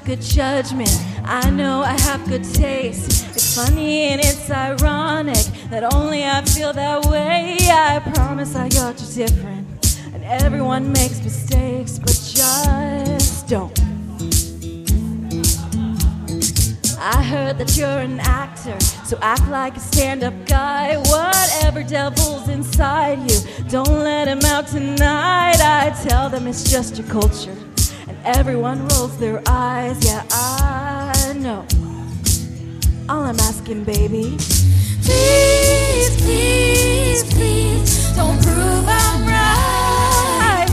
good judgment. I know I have good taste. It's funny and it's ironic that only I feel that way. I promise I got you different. And everyone makes mistakes, but just don't. I heard that you're an actor, so act like a stand-up guy. Whatever devil's inside you, don't let him out tonight. I tell them it's just your culture, and everyone rolls their eyes. Yeah, I know. All I'm asking, baby, please, please, please, don't prove I'm right.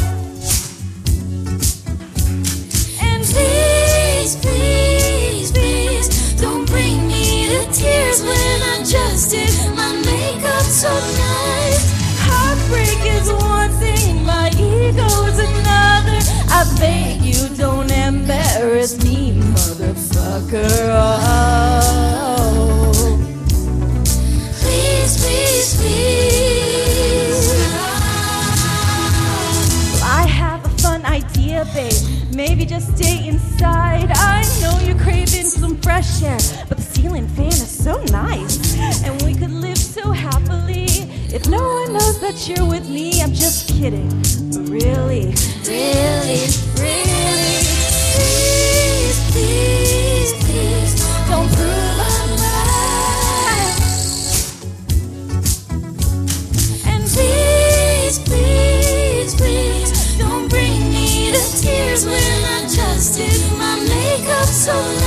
And please, please, please, don't bring me to tears when I just did my makeup so nice. Heartbreak is one thing, my ego is another. I beg you, don't embarrass me, motherfucker. Oh, please, please, please. Well, I have a fun idea, babe. Maybe just stay inside. I know you're craving some fresh air, but the ceiling fan is so nice, and we could live so happily if no one knows that you're with me. I'm just kidding, but really, really, really, please, please, please, don't prove I'm right. And please, please, please, don't bring me to tears when I just did my makeup so